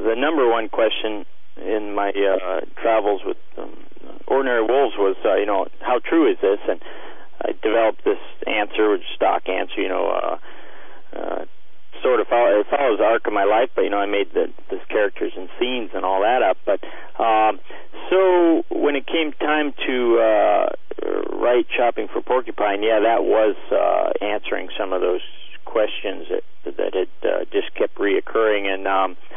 the number one question in my travels with ordinary wolves was, how true is this? And I developed this answer, which stock answer, sort of it follows the arc of my life, but I made the characters and scenes and all that up. But so when it came time to write Shopping for Porcupine, that was answering some of those questions that had just kept reoccurring. And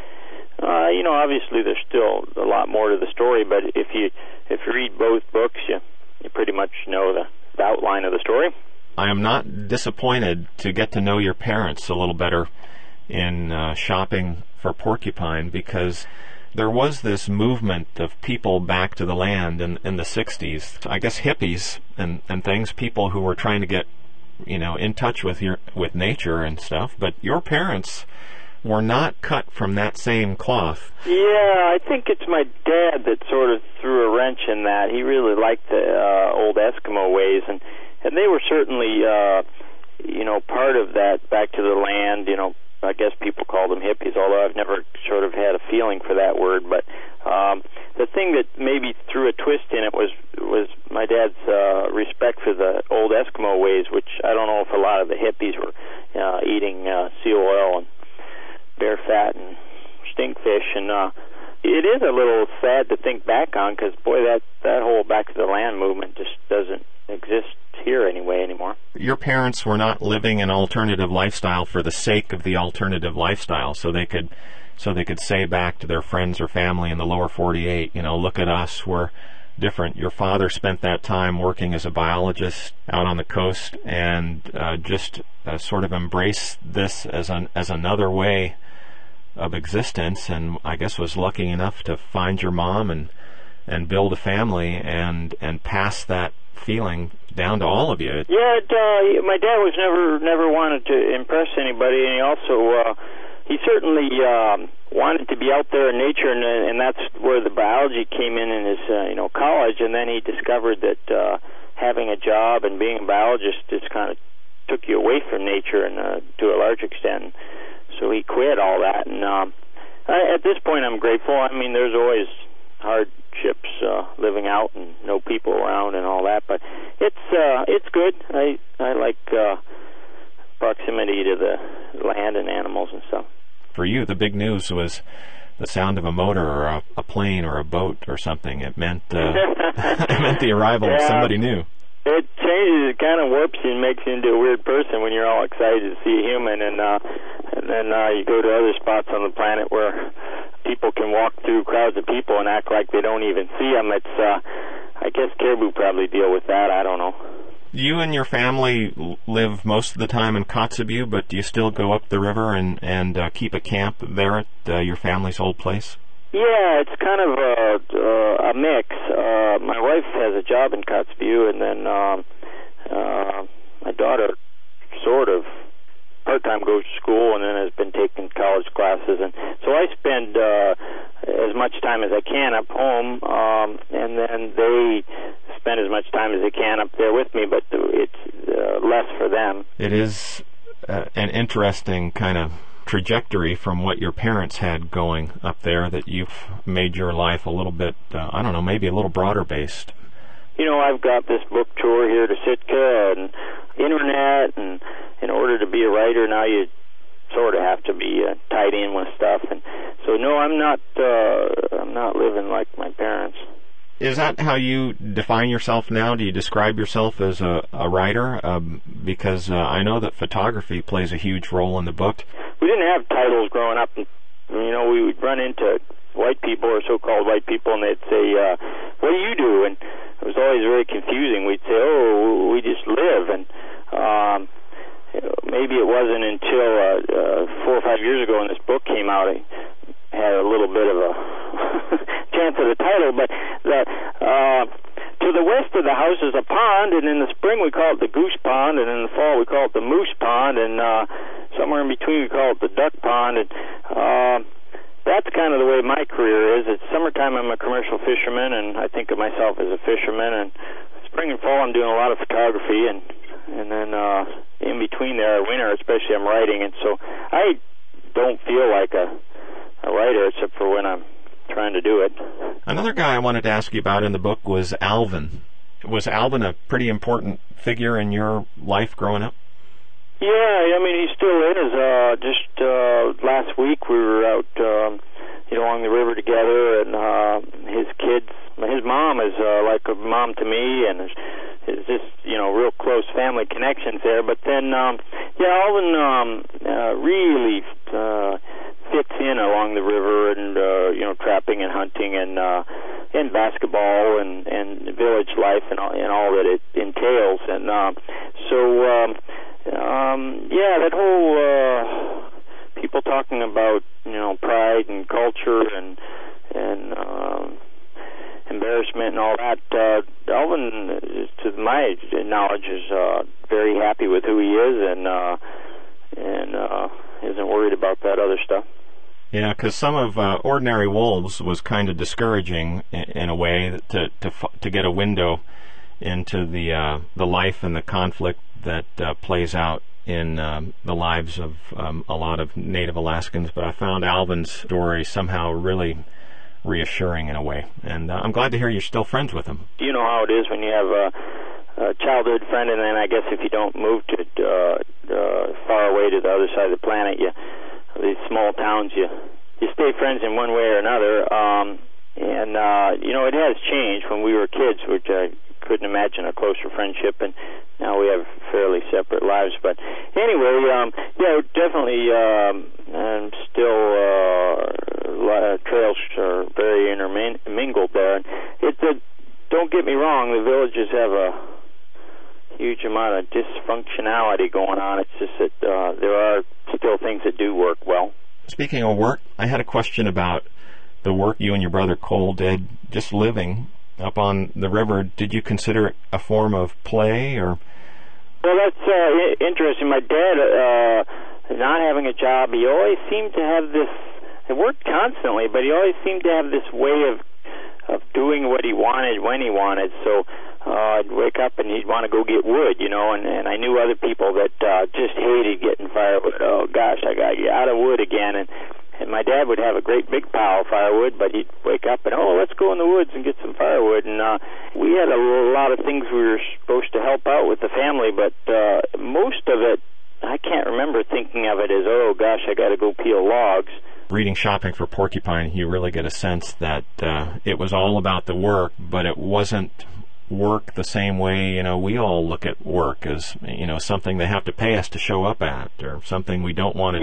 obviously there's still a lot more to the story, but if you read both books, you pretty much know the outline of the story. I am not disappointed to get to know your parents a little better in Shopping for Porcupine, because there was this movement of people back to the land in the 60s. I guess hippies and things, people who were trying to get in touch with nature and stuff. But your parents were not cut from that same cloth. Yeah, I think it's my dad that sort of threw a wrench in that. He really liked the old Eskimo ways, and they were certainly, part of that back to the land. I guess people call them hippies, although I've never sort of had a feeling for that word. But the thing that maybe threw a twist in it was my dad's respect for the old Eskimo ways, which I don't know if a lot of the hippies were eating seal oil and bear fat and stinkfish. And it is a little sad to think back on, because, boy, that whole back to the land movement just doesn't exist here anymore. Your parents were not living an alternative lifestyle for the sake of the alternative lifestyle, so they could say back to their friends or family in the lower 48, look at us, we're different. Your father spent that time working as a biologist out on the coast, and just sort of embraced this as another way of existence, and I guess was lucky enough to find your mom and build a family and pass that feeling down to all of you. Yeah, my dad was never wanted to impress anybody, and he also he certainly wanted to be out there in nature, and that's where the biology came in his college. And then he discovered that having a job and being a biologist just kind of took you away from nature, and to a large extent. So he quit all that, and at this point I'm grateful. I mean, there's always hardships living out and no people around and all that, but it's good. I like proximity to the land and animals and stuff. For you, the big news was the sound of a motor or a plane or a boat or something. It meant it meant the arrival of somebody new. It changes, it kind of warps you and makes you into a weird person when you're all excited to see a human, and then you go to other spots on the planet where people can walk through crowds of people and act like they don't even see them. It's, I guess caribou probably deal with that, I don't know. You and your family live most of the time in Kotzebue, but do you still go up the river and keep a camp there at your family's old place? Yeah, it's kind of a mix. My wife has a job in Kotzebue, and then my daughter sort of part-time goes to school and then has been taking college classes. And so I spend as much time as I can up home, and then they spend as much time as they can up there with me, but it's less for them. It is an interesting kind of trajectory from what your parents had going up there, that you've made your life a little bit, maybe a little broader based. I've got this book tour here to Sitka and internet, and in order to be a writer now you sort of have to be tied in with stuff, and so no, I'm not living like my parents. Is that how you define yourself now? Do you describe yourself as a writer? Because I know that photography plays a huge role in the book. We didn't have titles growing up. We would run into white people or so-called white people, and they'd say, what do you do? And it was always very confusing. We'd say, oh, we just live. And maybe it wasn't until 4 or 5 years ago when this book came out, I had a little bit of a chance at a title, but to the west of the house is a pond, and in the spring we call it the goose pond, and in the fall we call it the moose pond, and somewhere in between we call it the duck pond, and that's kind of the way my career is. It's summertime, I'm a commercial fisherman, and I think of myself as a fisherman, and spring and fall I'm doing a lot of photography, and then in between there, winter especially, I'm writing, and so I don't feel like a a writer, except for when I'm trying to do it. Another guy I wanted to ask you about in the book was Alvin. Was Alvin a pretty important figure in your life growing up? Yeah, I mean, he still is. Just last week we were out, along the river together, and his kids, his mom is like a mom to me, and is just, real close family connections there. But then, Alvin really fits in along the river, and trapping and hunting, and basketball, and village life, and all that it entails. And that whole people talking about pride and culture and embarrassment and all that. Alvin, to my knowledge, is very happy with who he is, and isn't worried about that other stuff. Yeah, because some of Ordinary Wolves was kind of discouraging in a way to get a window into the life and the conflict that plays out in the lives of a lot of Native Alaskans. But I found Alvin's story somehow really reassuring in a way, and I'm glad to hear you're still friends with him. You know how it is when you have a childhood friend, and then I guess if you don't move to far away to the other side of the planet, these small towns, you stay friends in one way or another. It has changed. When we were kids, which I couldn't imagine a closer friendship, and now we have fairly separate lives. But anyway, definitely, and still trails are very intermingled there. And don't get me wrong, the villages have a huge amount of dysfunctionality going on. It's just that there are still things that do work well. Speaking of work, I had a question about the work you and your brother Cole did just living up on the river. Did you consider it a form of play, or? Well, that's interesting. My dad, not having a job, he always seemed to have this. It worked constantly, but he always seemed to have this way of doing what he wanted when he wanted. So I'd wake up and he'd want to go get wood, and I knew other people that just hated getting firewood. Oh gosh, I got to get out of wood again. And my dad would have a great big pile of firewood, but he'd wake up and, let's go in the woods and get some firewood. And we had a lot of things we were supposed to help out with the family, but most of it, I can't remember thinking of it as, oh gosh, I got to go peel logs. Reading Shopping for Porcupine, you really get a sense that it was all about the work, but it wasn't work the same way, we all look at work as, something they have to pay us to show up at, or something we don't want to do.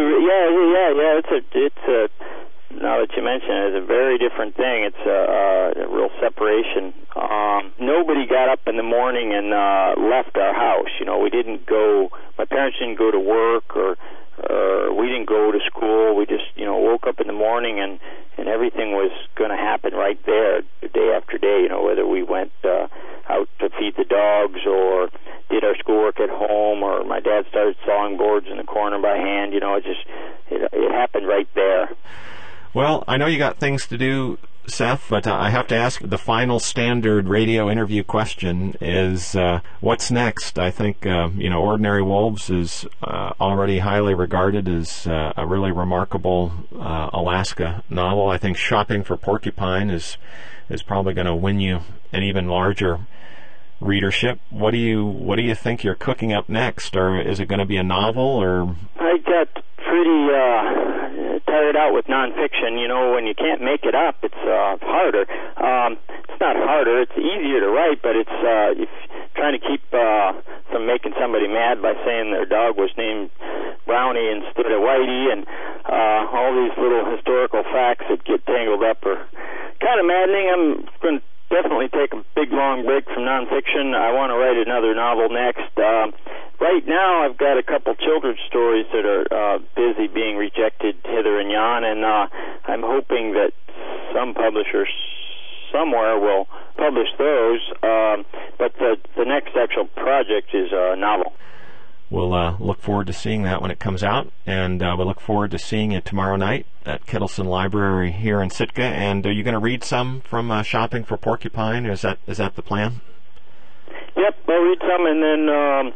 It's a now that you mention it, it's a very different thing. It's a real separation. Nobody got up in the morning and left our house. We didn't go, my parents didn't go to work, or we didn't go to school. We just, woke up in the morning, and everything was going to happen right there, day after day, whether we went out to feed the dogs, or did our schoolwork at home, or my dad started sawing boards in the corner by hand. It happened right there. Well, I know you got things to do, Seth, but I have to ask, the final standard radio interview question is, what's next? I think, Ordinary Wolves is already highly regarded as a really remarkable Alaska novel. I think Shopping for Porcupine is probably going to win you an even larger readership. What do you think you're cooking up next, or is it going to be a novel, or? I got pretty tired out with nonfiction. When you can't make it up, it's harder. It's not harder, it's easier to write, but it's trying to keep from making somebody mad by saying their dog was named Brownie instead of Whitey, and all these little historical facts that get tangled up are kind of maddening. I'm going to definitely take a big, long break from nonfiction. I want to write another novel next. Right now, I've got a couple children's stories that are busy being rejected hither and yon, and I'm hoping that some publishers somewhere will publish those. But the next actual project is a novel. We'll look forward to seeing that when it comes out, and we'll look forward to seeing it tomorrow night at Kittleson Library here in Sitka. And are you going to read some from Shopping for Porcupine? Is that the plan? Yep, I'll read some, and then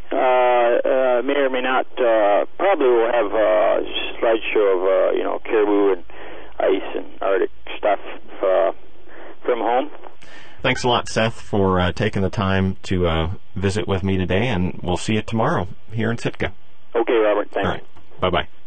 May or may not. Probably will have a slideshow of caribou and ice and Arctic stuff from home. Thanks a lot, Seth, for taking the time to visit with me today, and we'll see you tomorrow here in Sitka. Okay, Robert. Thanks. All right. Bye-bye.